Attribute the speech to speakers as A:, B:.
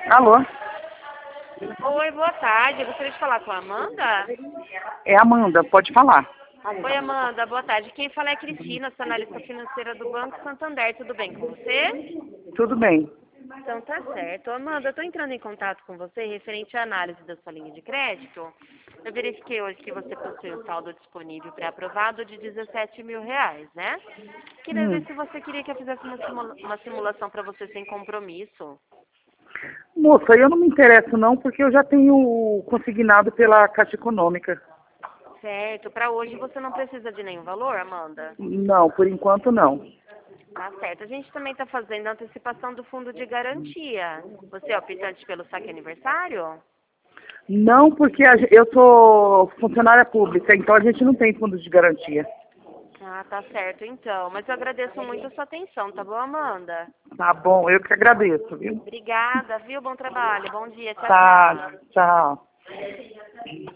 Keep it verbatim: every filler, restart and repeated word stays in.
A: Alô?
B: Oi, boa tarde. Eu gostaria de falar com a Amanda.
A: É Amanda, pode falar.
B: Oi, Amanda, boa tarde. Quem fala é a Cristina, sou analista financeira do Banco Santander. Tudo bem com você?
A: Tudo bem.
B: Então tá certo. Amanda, eu estou entrando em contato com você referente à análise da sua linha de crédito. Eu verifiquei hoje que você possui um saldo disponível pré-aprovado de dezessete mil reais, né? Queria ver
A: Hum.
B: se você queria que eu fizesse uma, simula- uma simulação para você sem compromisso.
A: Moça, eu não me interesso não, porque eu já tenho consignado pela Caixa Econômica.
B: Certo. Para hoje você não precisa de nenhum valor, Amanda?
A: Não, por enquanto não.
B: Tá certo. A gente também está fazendo a antecipação do fundo de garantia. Você é optante pelo saque aniversário?
A: Não, porque a ge- eu sou funcionária pública, então a gente não tem fundo de garantia.
B: Ah, tá certo então. Mas eu agradeço muito a sua atenção, tá bom, Amanda?
A: Tá bom, eu que agradeço, viu?
B: Obrigada, viu? Bom trabalho. Bom dia. Tchau,
A: Tá,
B: tchau.
A: tchau.